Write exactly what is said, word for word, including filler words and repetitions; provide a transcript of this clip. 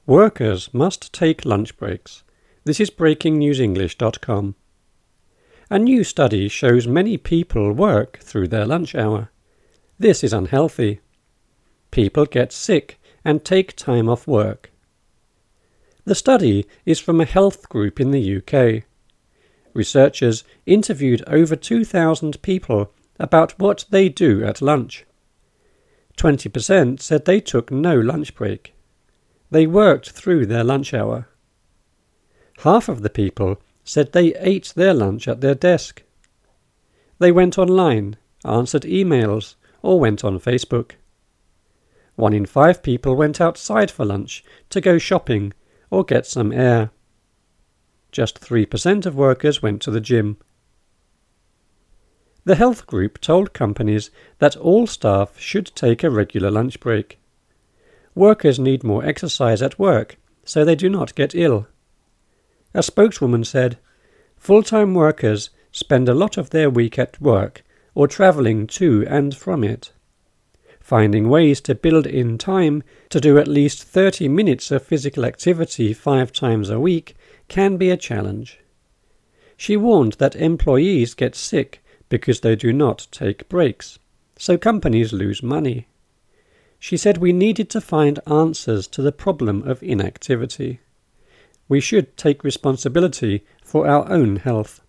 Workers must take lunch breaks. This is breaking news english dot com. A new study shows many people work through their lunch hour. This is unhealthy. People get sick and take time off work. The study is from a health group in the U K. Researchers interviewed over two thousand people about what they do at lunch. twenty percent said they took no lunch break. They worked through their lunch hour. Half of the people said they ate their lunch at their desk. They went online, answered emails, or went on Facebook. One in five people went outside for lunch to go shopping or get some air. Just three percent of workers went to the gym. The health group told companies that all staff should take a regular lunch break. Workers need more exercise at work so they do not get ill. A spokeswoman said, "Full-time workers spend a lot of their week at work or travelling to and from it. Finding ways to build in time to do at least thirty minutes of physical activity five times a week can be a challenge." She warned that employees get sick because they do not take breaks, so companies lose money. She said we needed to find answers to the problem of inactivity. We should take responsibility for our own health.